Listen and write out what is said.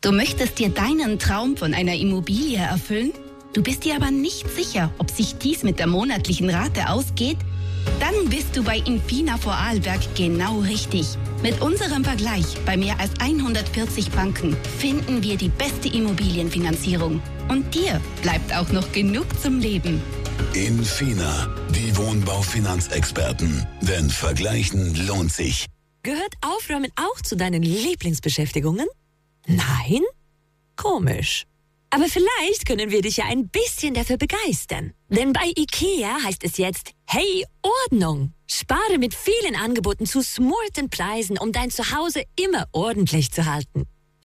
Du möchtest dir deinen Traum von einer Immobilie erfüllen? Du bist dir aber nicht sicher, ob sich dies mit der monatlichen Rate ausgeht? Dann bist du bei Infina Vorarlberg genau richtig. Mit unserem Vergleich bei mehr als 140 Banken finden wir die beste Immobilienfinanzierung. Und dir bleibt auch noch genug zum Leben. Infina, die Wohnbaufinanzexperten. Denn vergleichen lohnt sich. Gehört Aufräumen auch zu deinen Lieblingsbeschäftigungen? Nein? Komisch. Aber vielleicht können wir dich ja ein bisschen dafür begeistern. Denn bei IKEA heißt es jetzt, hey, Ordnung! Spare mit vielen Angeboten zu smarten Preisen, um dein Zuhause immer ordentlich zu halten.